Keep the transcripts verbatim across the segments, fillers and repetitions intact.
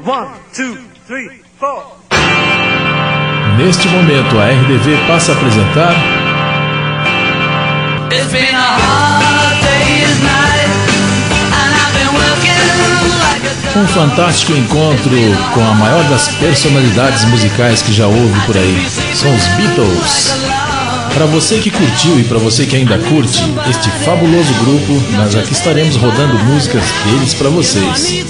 One, two, three, four. Neste momento, a R D V passa a apresentar It's been a hard day's night, and I've been working like a... um fantástico encontro com a maior das personalidades musicais que já houve por aí. São os Beatles. Para você que curtiu e para você que ainda curte este fabuloso grupo, nós aqui estaremos rodando músicas deles para vocês.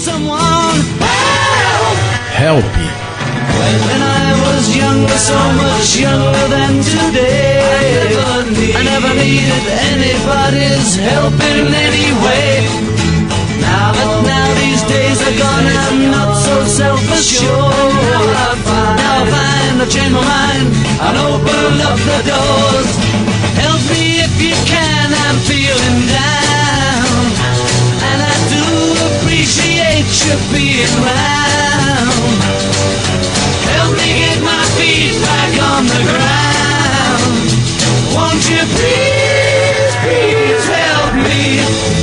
Help. When I was younger, so much younger than today, I never needed anybody's help in any way. Now that now these days are gone, I'm not so self-assured. Now I find I've changed my mind and open up the doors. Help me if you can, I'm feeling down, and I do appreciate you being round. Help me get my feet back on the ground. Won't you please, please help me?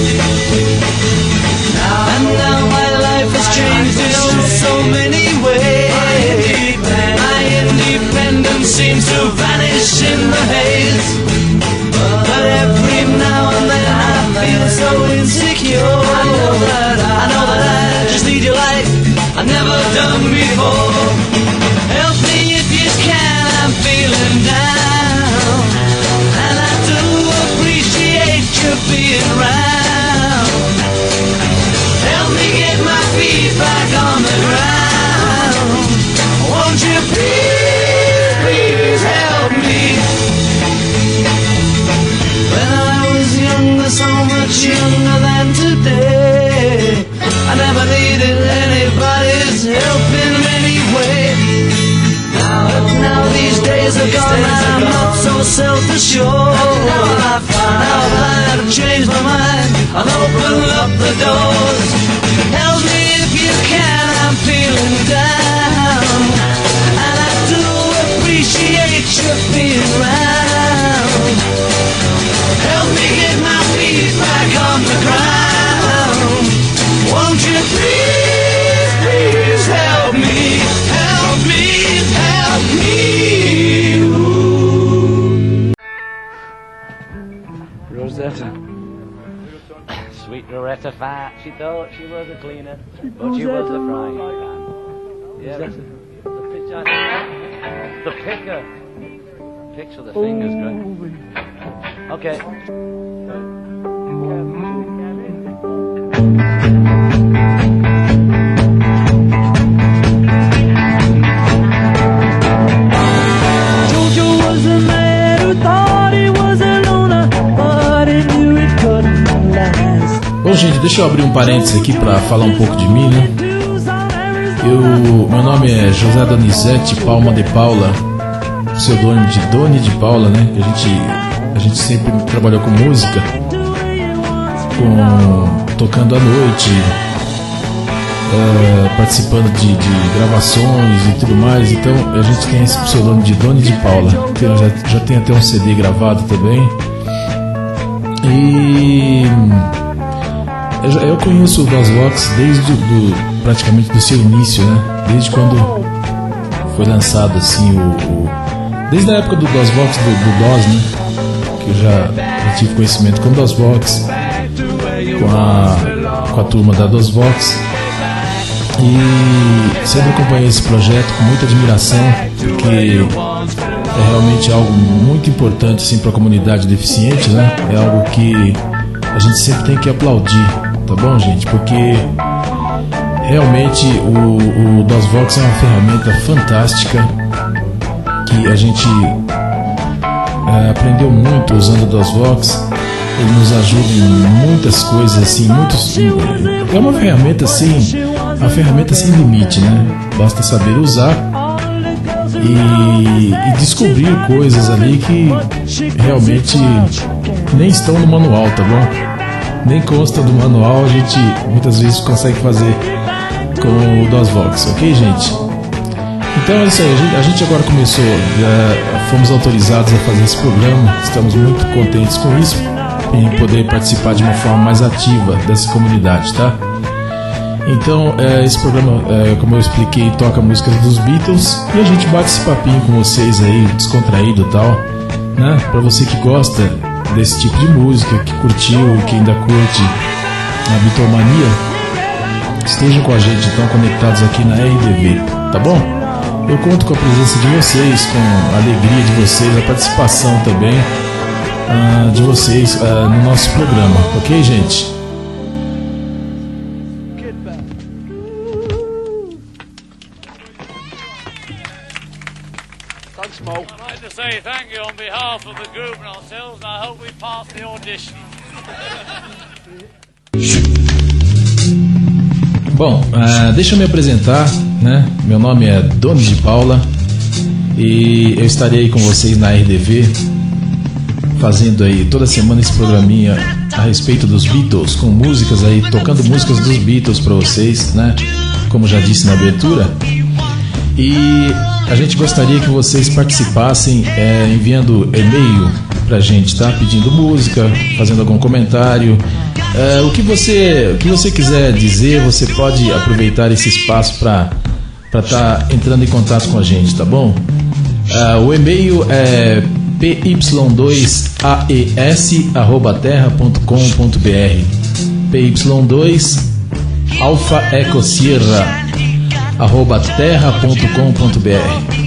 Now and now my life has changed in oh so many ways. My independence seems to vanish in the haze. But every now and then I feel so insecure. I know that I, I know that I just need your light I've never done before. Help me if you can, I'm feeling down, and I do appreciate you being round. Help me get my feet back on the ground. Won't you please, please help me? When I was younger, so much younger than today, I never needed anybody's help in any way. Now, now these days are gone, I'm not so self-assured. Now I find I've changed my mind, I'll open up the doors. Help me if you can, I'm feeling down, and I do appreciate you being round. Help me get my feet back on the ground. Won't you please, please help me, help me, help me. Ooh. Rosetta. Sweet Rosetta Fat. She thought she was a cleaner, but she was a frying pan. Yeah, the, the pitcher. The picker. Picks with the fingers, great. Okay. Bom, gente, deixa eu abrir um parênteses aqui para falar um pouco de mim, né? Eu, meu nome é José Donizete Palma de Paula, pseudônimo de Doni de Paula, né? A gente, a gente sempre trabalhou com música, com, tocando à noite, uh, participando de, de gravações e tudo mais. Então a gente tem esse pseudônimo de Doni de Paula. Tem, já, já tem até um C D gravado também. E eu, eu conheço o DOSVox desde do, praticamente do seu início, né? Desde quando foi lançado assim o, o desde a época do DOSVox, do, do DOS, né? Que eu já, já tive conhecimento com o DOSVox, com a, com a turma da DOSVox, e sempre acompanhei esse projeto com muita admiração, porque é realmente algo muito importante assim, para a comunidade deficiente, né? É algo que a gente sempre tem que aplaudir, tá bom, gente? Porque realmente o, o DOSVox é uma ferramenta fantástica que a gente é, aprendeu muito usando o DOSVox. Ele nos ajuda em muitas coisas, assim, muitos, é uma ferramenta assim, uma ferramenta sem limite, né? Basta saber usar e, e descobrir coisas ali que realmente nem estão no manual, tá bom? Nem consta do manual, a gente muitas vezes consegue fazer com o DOSVox, ok, gente? Então é isso aí, a gente, a gente agora começou, já fomos autorizados a fazer esse programa, estamos muito contentes com isso, em poder participar de uma forma mais ativa dessa comunidade, tá? Então, é, esse programa, é, como eu expliquei, toca músicas dos Beatles e a gente bate esse papinho com vocês aí, descontraído e tal, né? Pra você que gosta desse tipo de música, que curtiu e que ainda curte a Beatlemania, estejam com a gente, então, conectados aqui na R D V, tá bom? Eu conto com a presença de vocês, com a alegria de vocês, a participação também uh, de vocês uh, no nosso programa, ok, gente? I'd like to say thank you on behalf of the group and ourselves, and I hope we pass the audition. Bom, uh, deixa eu me apresentar, né? Meu nome é Doni de Paula e eu estarei aí com vocês na R D V, fazendo aí toda semana esse programinha a respeito dos Beatles, com músicas aí, tocando músicas dos Beatles para vocês, né? Como já disse na abertura. E a gente gostaria que vocês participassem é, enviando e-mail pra gente, tá? Pedindo música, fazendo algum comentário. É, o que você, o que você quiser dizer, você pode aproveitar esse espaço para para estar entrando em contato com a gente, tá bom? É, o e-mail é p y dois a e s arroba terra ponto com ponto b r, p y dois Alfa Eco Sierra arroba terra ponto com ponto b r.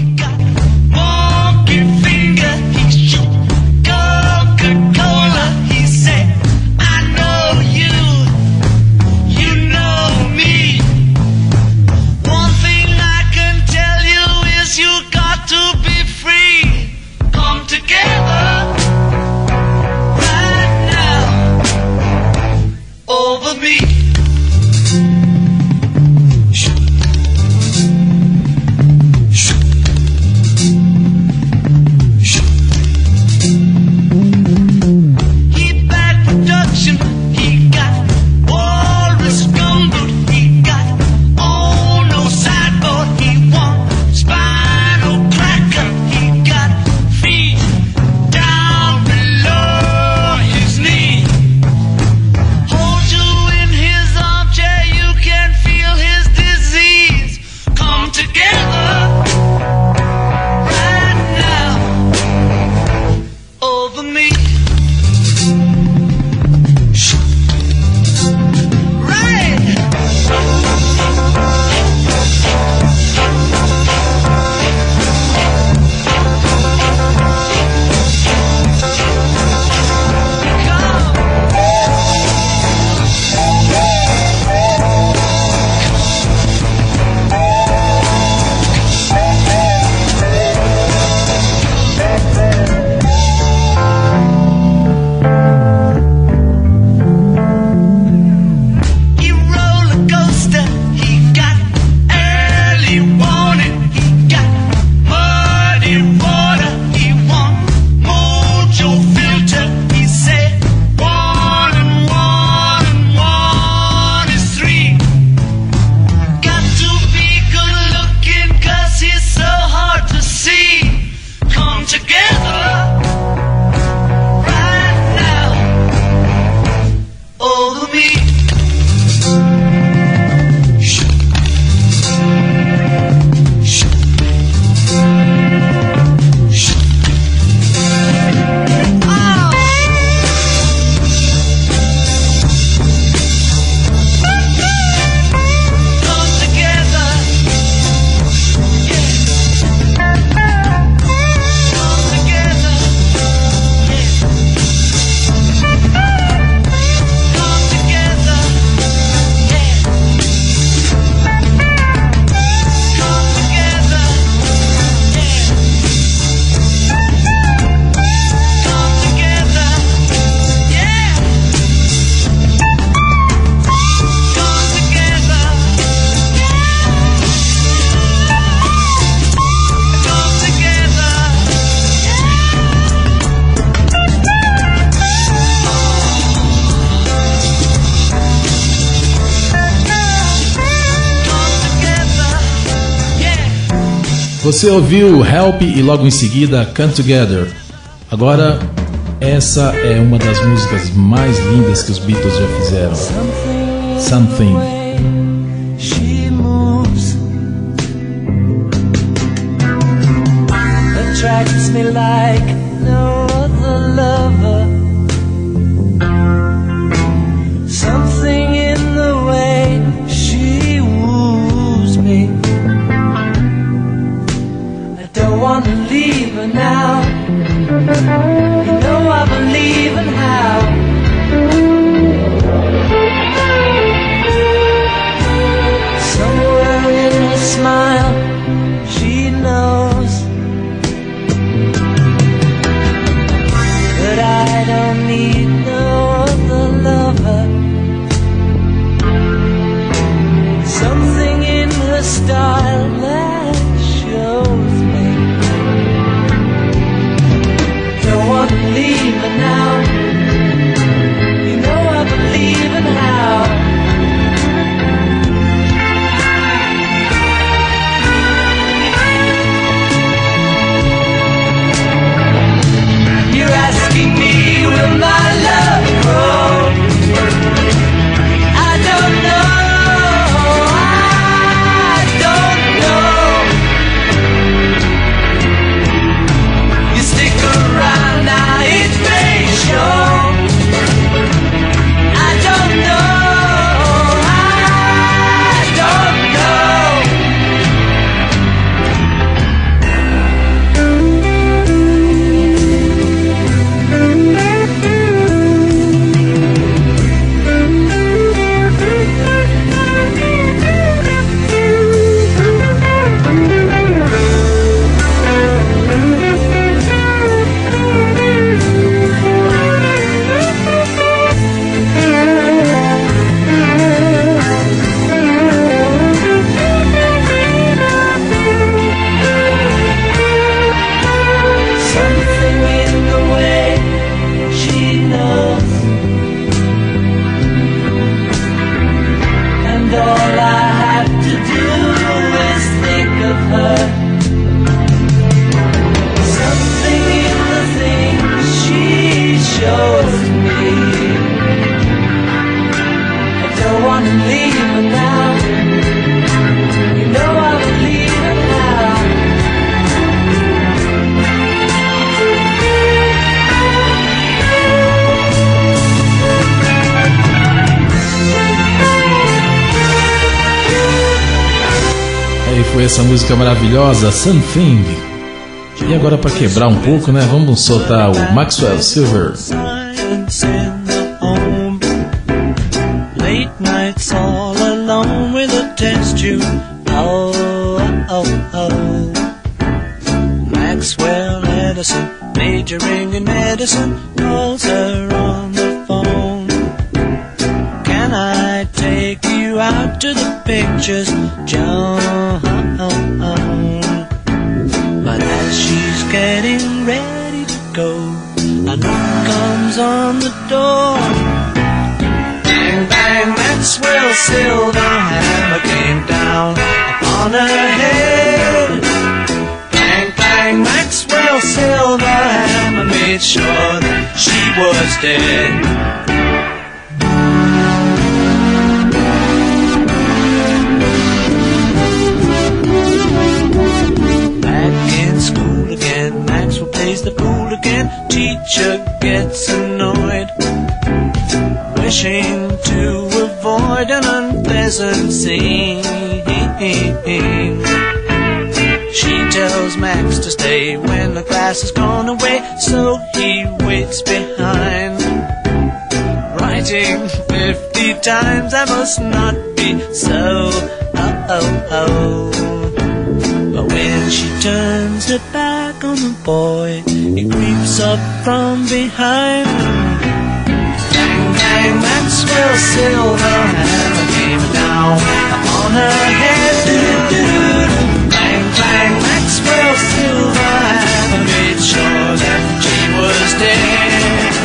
Você ouviu Help e logo em seguida Come Together. Agora, essa é uma das músicas mais lindas que os Beatles já fizeram. Something. attracts me like no other lover. Something in the way she woos me. I don't want to leave her now. You know I believe in how. Somewhere in her smile, she knows that I don't need no other lover. Something in her style that shows me. Don't want to leave her now. You know I believe in how. You're asking me, will my love grow? I don't know, I don't know. You stick around now, it may show. I don't know, I don't know. Something in the way she knows, and all I have to do is think of her. Something in the things she shows me. I don't want to leave her now. You know I believe in how. Aí foi essa música maravilhosa, Something. E agora, para quebrar um pouco, né, vamos soltar o Maxwell Silver. Silence in the home. Late nights all alone with a test tube. Oh, oh, oh. Maxwell Edison, majoring in medicine, calls her on the phone. Can I take you out to the pictures, John? But as she's getting ready to go, a knock comes on the door. Bang, bang, Maxwell Silverhammer came down upon her head. Bang, bang, Maxwell Silverhammer made sure that she was dead. Maxwell plays the fool again. Teacher gets annoyed, wishing to avoid an unpleasant scene. She tells Max to stay when the class has gone away, so he waits behind, writing fifty times, I must not be so. Oh, oh, oh. But when she turns her back on the boy, he creeps up from behind. Bang, bang, Maxwell Silverhammer came down upon her head. Do-do-do-do. Bang, bang, Maxwell Silverhammer made sure that she was dead.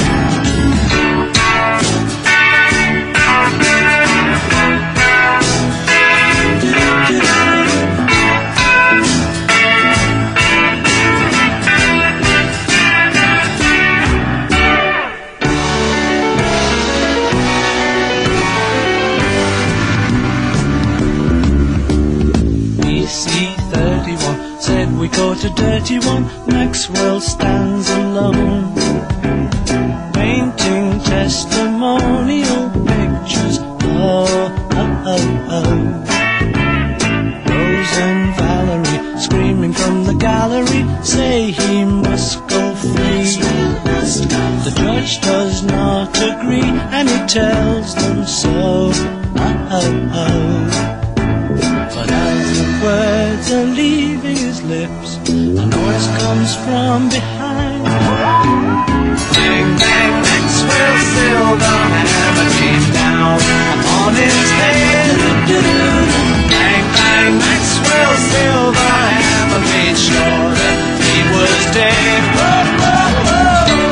we go to Dirty One. Maxwell stands alone, painting testimonial pictures. Oh, oh, oh, oh. Rose and Valerie screaming from the gallery say he must go free. The judge does not agree and he tells them so. Oh, oh, oh. But as the words are leaving his lips, a noise comes from behind. Bang, bang, Maxwell Silverhammer came down on his head. Bang, bang, Maxwell Silverhammer made sure that he was dead. Oh, oh, oh.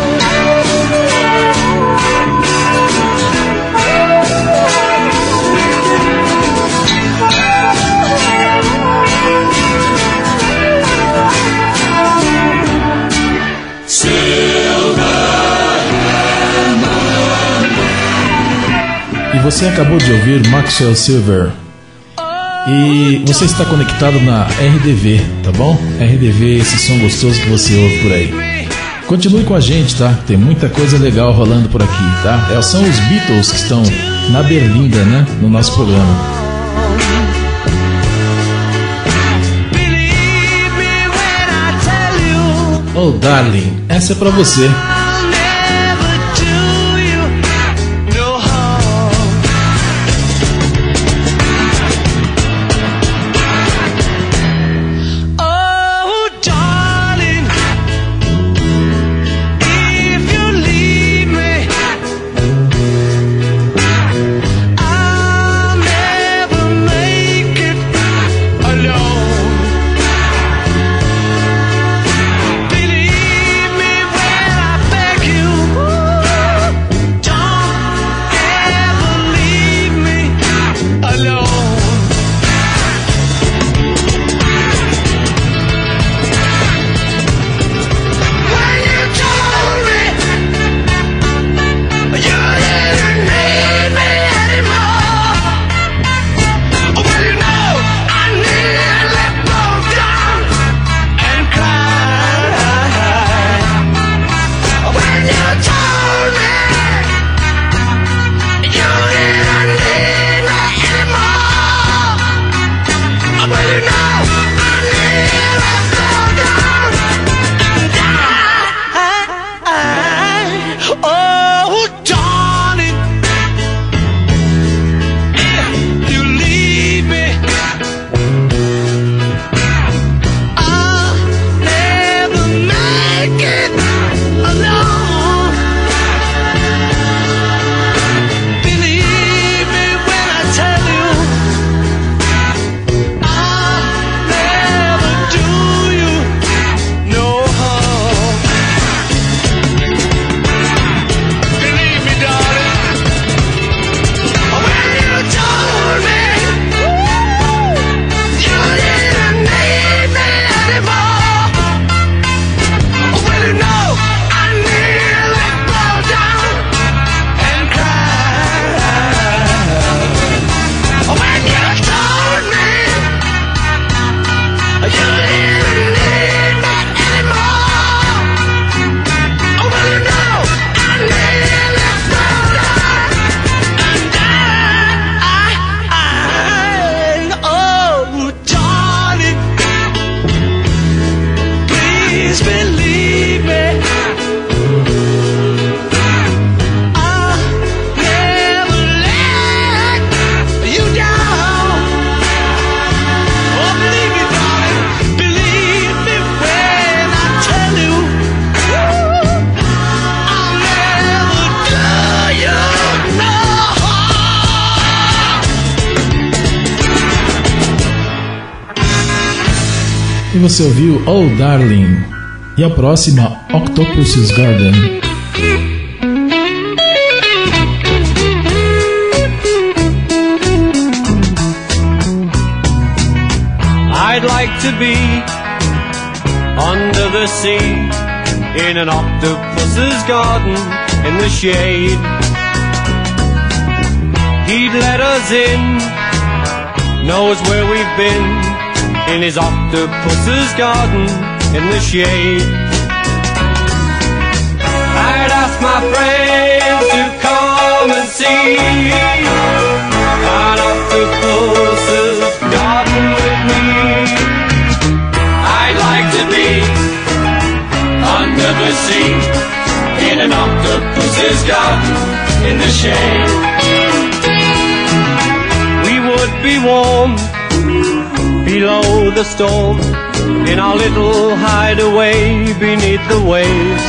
E você acabou de ouvir Maxwell Silver. E você está conectado na R D V, tá bom? R D V, esse som gostoso que você ouve por aí. Continue com a gente, tá? Tem muita coisa legal rolando por aqui, tá? É, são os Beatles que estão na berlinda, né? No nosso programa. Oh, darling, essa é pra você. E você ouviu Oh Darling. E a próxima, Octopus's Garden. I'd like to be under the sea in an octopus's garden in the shade. He'd let us in, knows where we've been in his octopus's garden in the shade. I'd ask my friends to come and see an octopus's garden with me. I'd like to be under the sea in an octopus's garden in the shade. We would be warm below the storm in our little hideaway beneath the waves,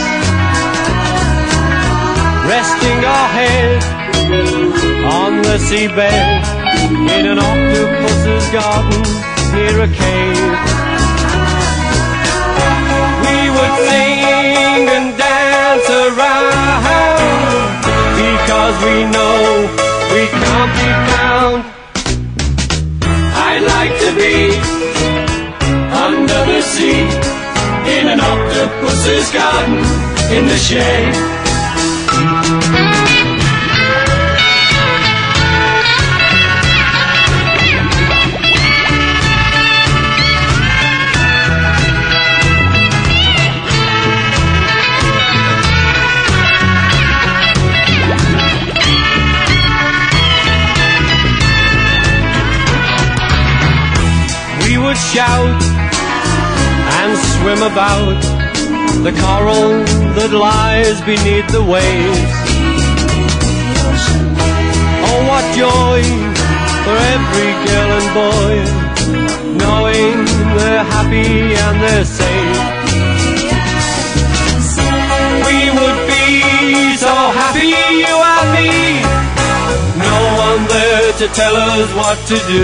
resting our head on the seabed in an octopus's garden near a cave. We would sing and dance around because we know we can't be found. I'd like to be under the sea in an octopus's garden in the shade. We would shout and swim about the coral that lies beneath the waves. Oh, what joy for every girl and boy, knowing they're happy and they're safe. We would be so happy, you and me, no one there to tell us what to do.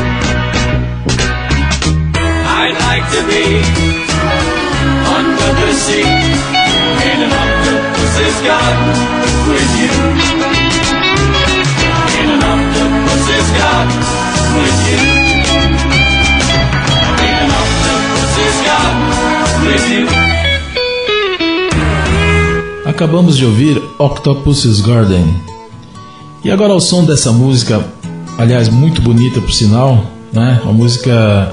I'd like to be under the sea in an octopus's garden with you. In an octopus's garden with you. In an octopus's garden with you. Acabamos de ouvir Octopus's Garden. E agora ao som dessa música, aliás, muito bonita por sinal, né? A música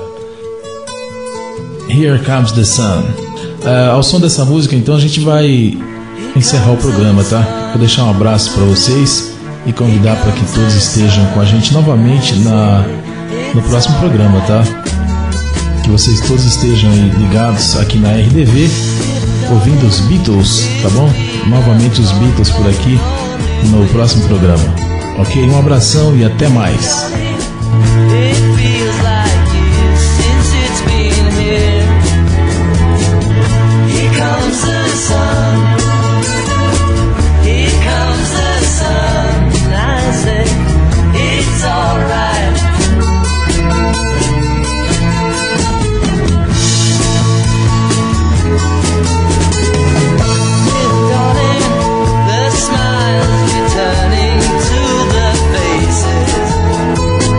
Here Comes the Sun. Uh, ao som dessa música, então, a gente vai encerrar o programa, tá? Vou deixar um abraço para vocês e convidar para que todos estejam com a gente novamente na, no próximo programa, tá? Que vocês todos estejam aí ligados aqui na R D V, ouvindo os Beatles, tá bom? Novamente os Beatles por aqui no próximo programa. Ok? Um abração e até mais. Comes the sun, here comes the sun, I say it's alright. Darling, the smiles returning to the faces.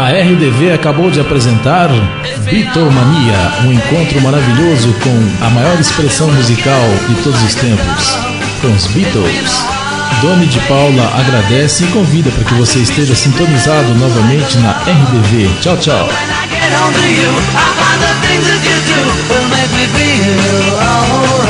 A R D V acabou de apresentar Beatlemania, um encontro maravilhoso com a maior expressão musical de todos os tempos, com os Beatles. Doni de Paula agradece e convida para que você esteja sintonizado novamente na R D V. Tchau, tchau. Get on to you, I find the things that you do will make me feel alright.